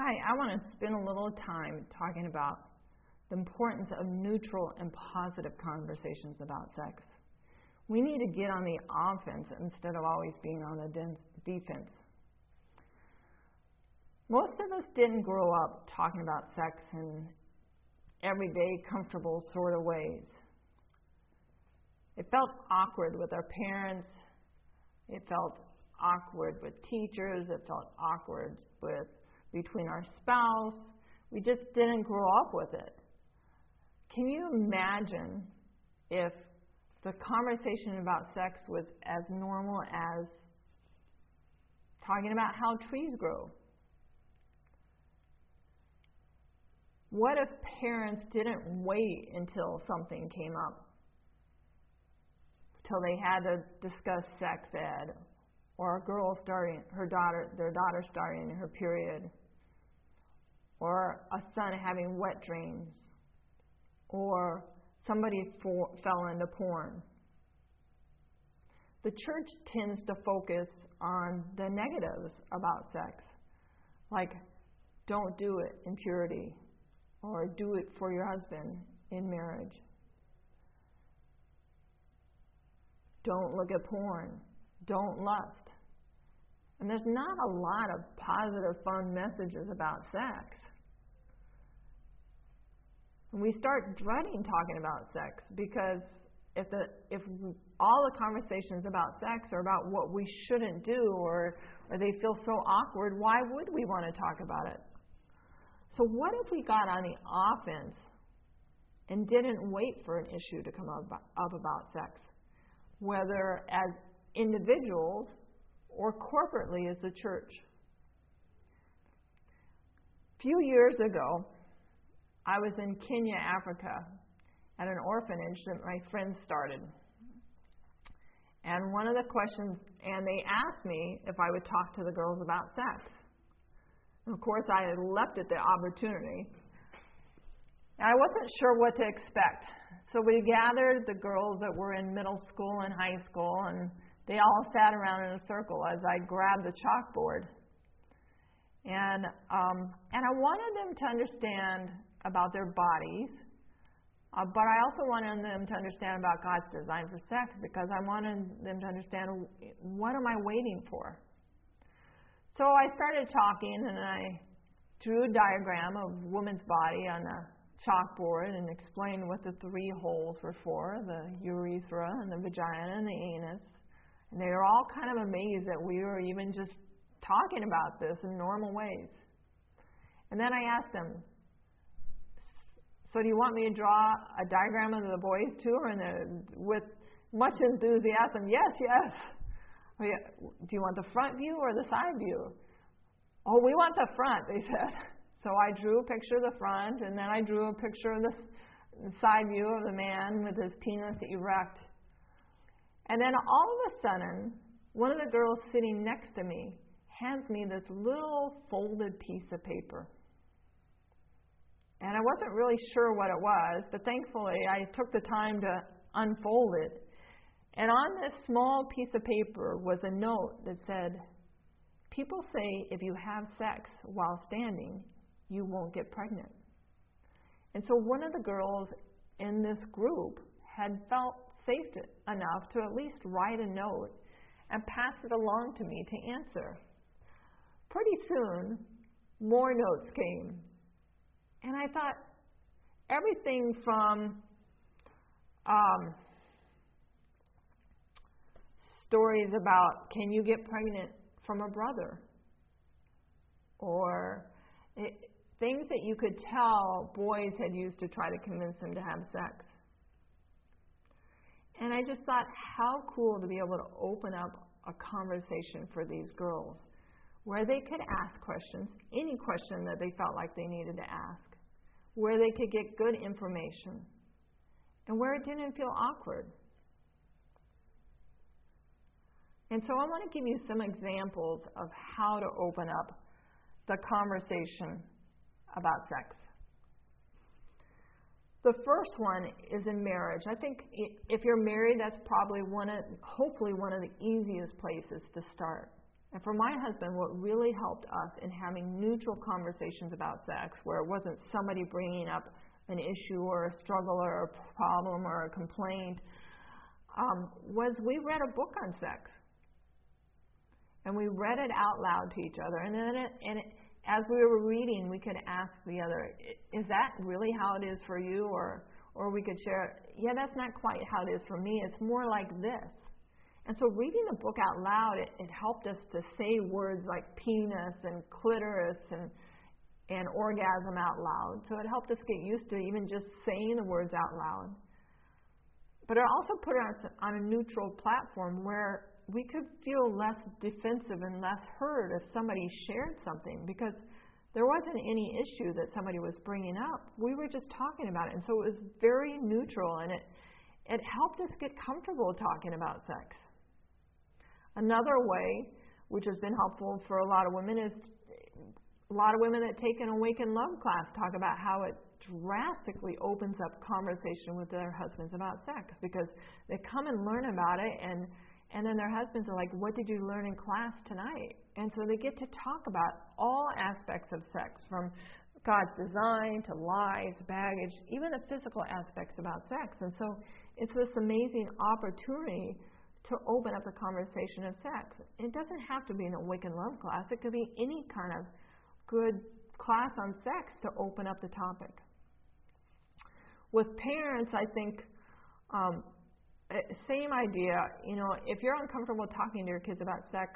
Hi, I want to spend a little time talking about the importance of neutral and positive conversations about sex. We need to get on the offense instead of always being on the defense. Most of us didn't grow up talking about sex in everyday, comfortable sort of ways. It felt awkward with our parents. It felt awkward with teachers. It felt awkward between our spouse. We just didn't grow up with it. Can you imagine if the conversation about sex was as normal as talking about how trees grow? What if parents didn't wait until something came up, till they had to discuss sex ed, or a girl their daughter starting her period, or a son having wet dreams, or somebody fell into porn? The church tends to focus on the negatives about sex, like don't do it in purity, or do it for your husband in marriage. Don't look at porn. Don't lust. And there's not a lot of positive, fun messages about sex. And we start dreading talking about sex because if all the conversations about sex are about what we shouldn't do or they feel so awkward, why would we want to talk about it? So what if we got on the offense and didn't wait for an issue to come up about sex, whether as individuals or corporately as the church? A few years ago, I was in Kenya, Africa, at an orphanage that my friends started. And one of the questions, and they asked me if I would talk to the girls about sex. And of course, I had leapt at the opportunity. And I wasn't sure what to expect. So we gathered the girls that were in middle school and high school, and they all sat around in a circle as I grabbed the chalkboard. And I wanted them to understand about their bodies, but I also wanted them to understand about God's design for sex, because I wanted them to understand, what am I waiting for? So I started talking, and I drew a diagram of a woman's body on a chalkboard and explained what the three holes were for, the urethra and the vagina and the anus. And they were all kind of amazed that we were even just talking about this in normal ways. And then I asked them, so do you want me to draw a diagram of the boys too? And with much enthusiasm, yes. Do you want the front view or the side view? Oh, we want the front, they said. So I drew a picture of the front, and then I drew a picture of the side view of the man with his penis erect. And then all of a sudden, one of the girls sitting next to me hands me this little folded piece of paper. And I wasn't really sure what it was, but thankfully I took the time to unfold it. And on this small piece of paper was a note that said, people say if you have sex while standing, you won't get pregnant. And so one of the girls in this group had felt safe enough to at least write a note and pass it along to me to answer. Pretty soon, more notes came. And I thought, everything from stories about, can you get pregnant from a brother? Or things that you could tell boys had used to try to convince them to have sex. And I just thought, how cool to be able to open up a conversation for these girls, where they could ask questions, any question that they felt like they needed to ask, where they could get good information, and where it didn't feel awkward. And so I want to give you some examples of how to open up the conversation about sex. The first one is in marriage. I think if you're married, that's probably hopefully one of the easiest places to start. And for my husband, what really helped us in having neutral conversations about sex, where it wasn't somebody bringing up an issue or a struggle or a problem or a complaint, was we read a book on sex. And we read it out loud to each other. And then as we were reading, we could ask the other, is that really how it is for you? Or we could share, yeah, that's not quite how it is for me. It's more like this. And so reading the book out loud, it helped us to say words like penis and clitoris and orgasm out loud. So it helped us get used to even just saying the words out loud. But it also put us on a neutral platform where we could feel less defensive and less hurt if somebody shared something, because there wasn't any issue that somebody was bringing up. We were just talking about it. And so it was very neutral, and it helped us get comfortable talking about sex. Another way, which has been helpful for a lot of women, is a lot of women that take an Awaken Love class talk about how it drastically opens up conversation with their husbands about sex, because they come and learn about it, and then their husbands are like, what did you learn in class tonight? And so they get to talk about all aspects of sex, from God's design to lies, baggage, even the physical aspects about sex. And so it's this amazing opportunity to open up the conversation of sex. It doesn't have to be an Awaken Love class. It could be any kind of good class on sex to open up the topic. With parents, I think, same idea. If you're uncomfortable talking to your kids about sex,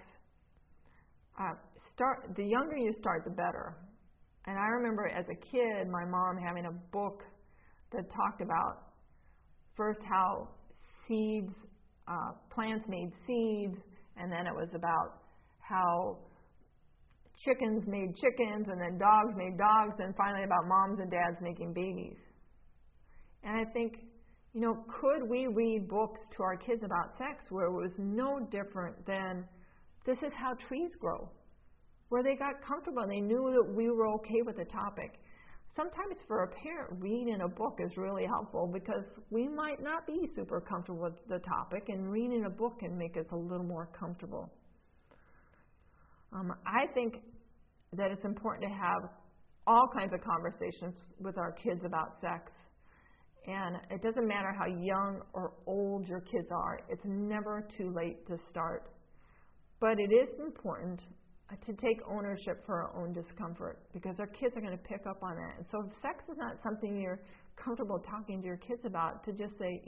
the younger you start, the better. And I remember as a kid, my mom having a book that talked about first how seeds, plants made seeds, and then it was about how chickens made chickens, and then dogs made dogs, and finally about moms and dads making babies. And I think, could we read books to our kids about sex where it was no different than this is how trees grow, where they got comfortable and they knew that we were okay with the topic. Sometimes for a parent, reading a book is really helpful, because we might not be super comfortable with the topic, and reading a book can make us a little more comfortable. I think that it's important to have all kinds of conversations with our kids about sex. And it doesn't matter how young or old your kids are. It's never too late to start. But it is important to take ownership for our own discomfort, because our kids are going to pick up on that. And so if sex is not something you're comfortable talking to your kids about, to just say,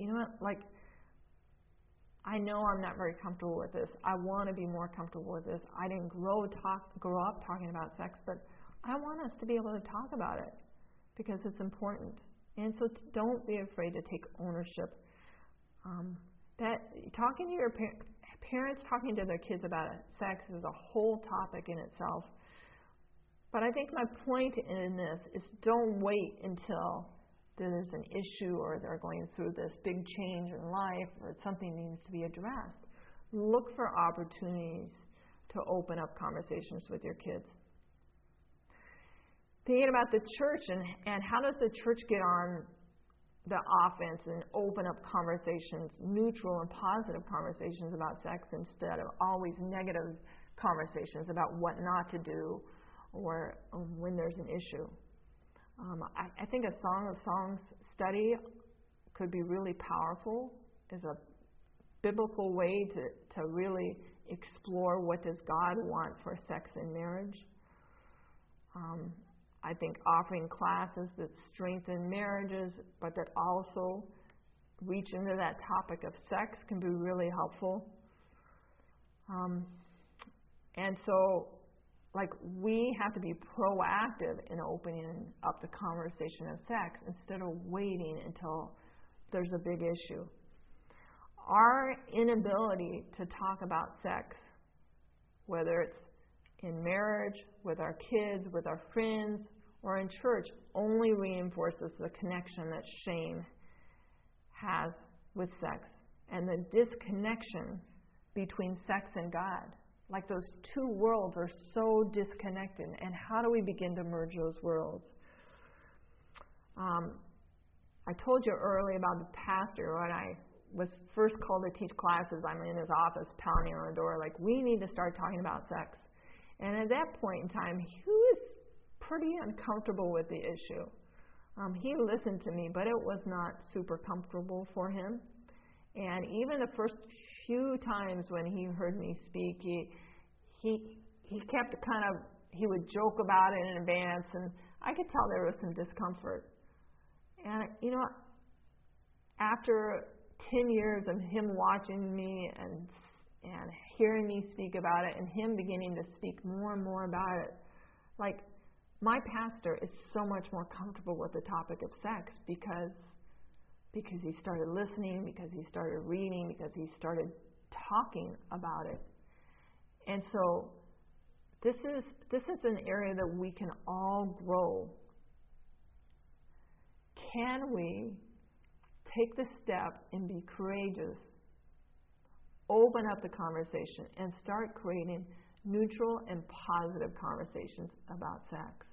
I know I'm not very comfortable with this. I want to be more comfortable with this. I didn't grow up talking about sex, but I want us to be able to talk about it, because it's important. And so don't be afraid to take ownership. That talking to your parents talking to their kids about sex is a whole topic in itself. But I think my point in this is, don't wait until there's an issue or they're going through this big change in life or something needs to be addressed. Look for opportunities to open up conversations with your kids. Thinking about the church and how does the church get on the offense and open up conversations, neutral and positive conversations about sex, instead of always negative conversations about what not to do or when there's an issue. I think a Song of Songs study could be really powerful as a biblical way to really explore what does God want for sex and marriage. I think offering classes that strengthen marriages, but that also reach into that topic of sex, can be really helpful. And so, we have to be proactive in opening up the conversation of sex instead of waiting until there's a big issue. Our inability to talk about sex, whether it's in marriage, with our kids, with our friends, or in church, only reinforces the connection that shame has with sex and the disconnection between sex and God. Those two worlds are so disconnected, and how do we begin to merge those worlds? I told you earlier about the pastor was first called to teach classes, I'm in his office pounding on the door like, we need to start talking about sex. And at that point in time, he was pretty uncomfortable with the issue. He listened to me, but it was not super comfortable for him. And even the first few times when he heard me speak, he kept he would joke about it in advance, and I could tell there was some discomfort. And, after 10 years of him watching me and hearing me speak about it, and him beginning to speak more and more about it, like, my pastor is so much more comfortable with the topic of sex because he started listening, because he started reading, because he started talking about it. And so this is an area that we can all grow. Can we take the step and be courageous, open up the conversation, and start creating neutral and positive conversations about sex?